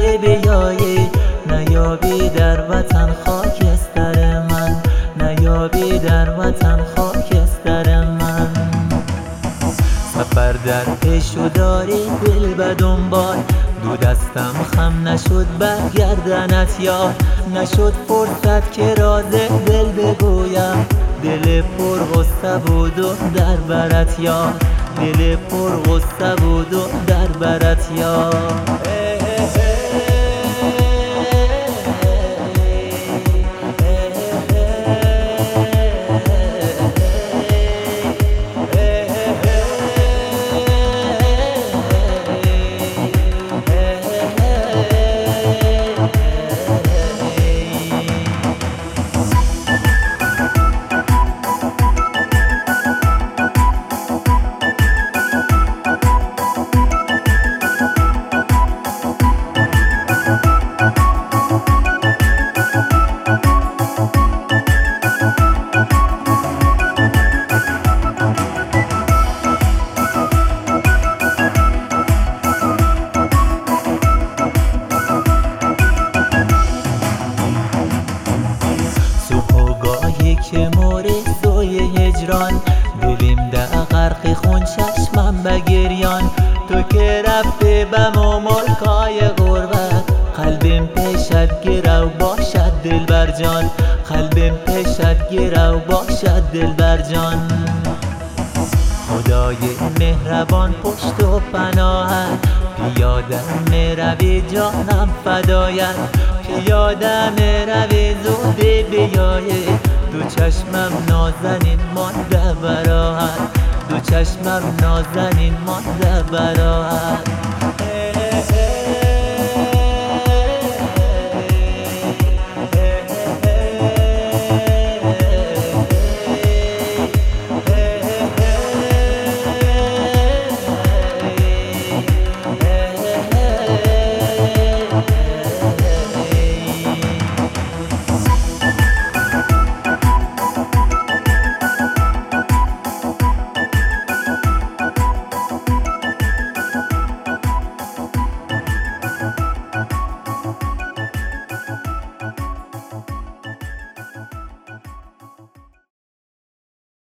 بیایی، نیابی در وطن خاکستر من، نیابی در وطن خاکستر من. سفر در پیش و داری دل به دنبال، دو دستم خم نشد برگردنت یار، نشد فرصت که راز دل بگویم، دل پر غصه بود و در برت یار، دل پر غصه بود و در برت یار. که مورزوی هجران، دلیم در غرق خون چشمم بگریان، تو که رفته به ملکای غربت، قلبم پیشت گرو باشد دلبر جان، قلبم پیشت گرو باشد دلبر جان. خدای مهربان پشت و پناهت، پیاده میروی جانم فدایت، پیاده میروی زود بیایی، دو چشمم نازنین مانده برات، دو چشمم نازنین مانده برات.